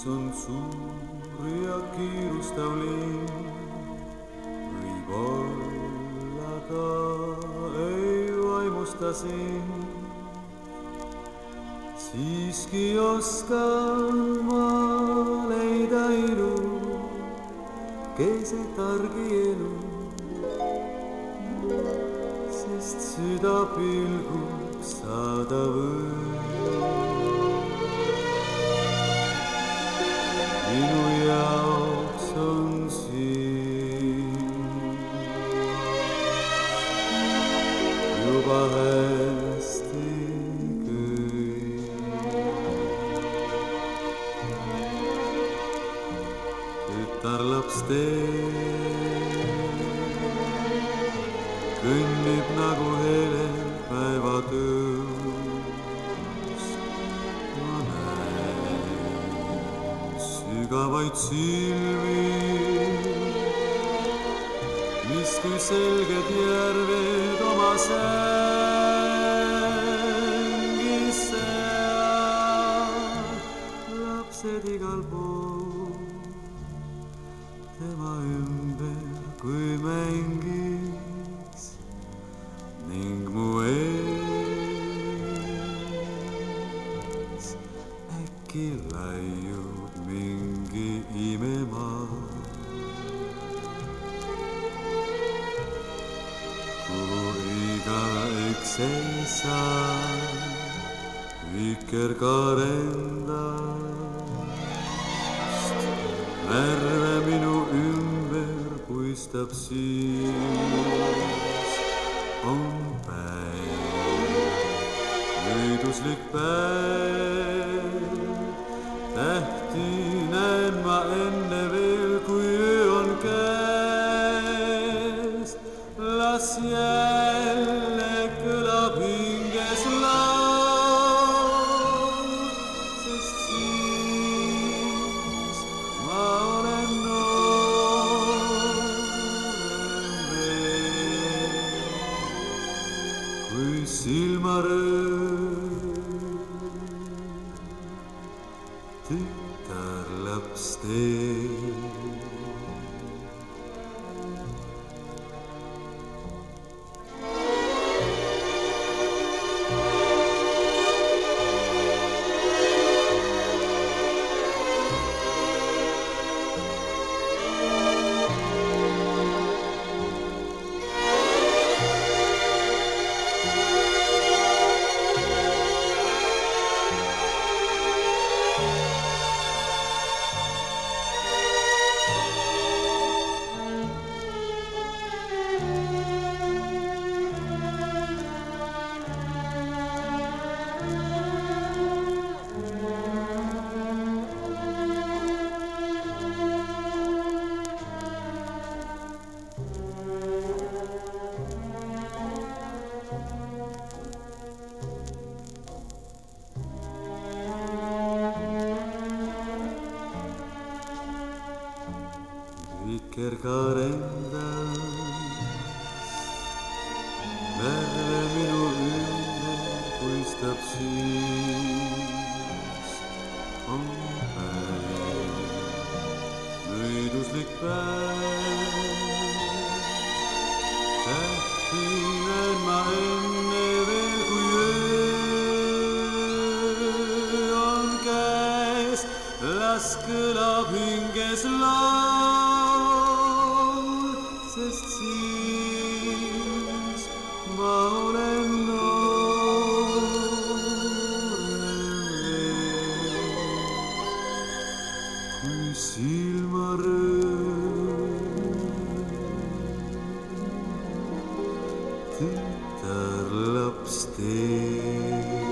on suur ja kiirustav linn, võib-olla ta ei vaimusta sind. Siiski oskan ma leida ilu keset argi elu, sest süda pilgub saada või. Minu jaoks on siin juba hästi kõik. Tütarlaps kõnnib nagu hele päevatõus. Ma näen sügavaid silmi, mis kui selged järved oma sängis seal. Lapsed igal pool tema ümber kui mängis ning mu ees äkki laiub mingi imemaa, kuhu igaüks ei saa vikerkaarendast. Värve minu ümber puistab siis on päev, nüüduslik päev. Tähti näen ma enne veel, kui öö on käes. Las jälle kõlab hinges laul, sest siis ma olen noorem veel kui silmarõõm. Tütarlaps vikerkaarendast. Värve minu ümber puistab siis on päev, nüüduslik päev. Tähti näen ma enne veel, kui öö on käes. Las kõlab hinges laul, sest siis ma olen noorem veel kui silmarõõm. Tütarlaps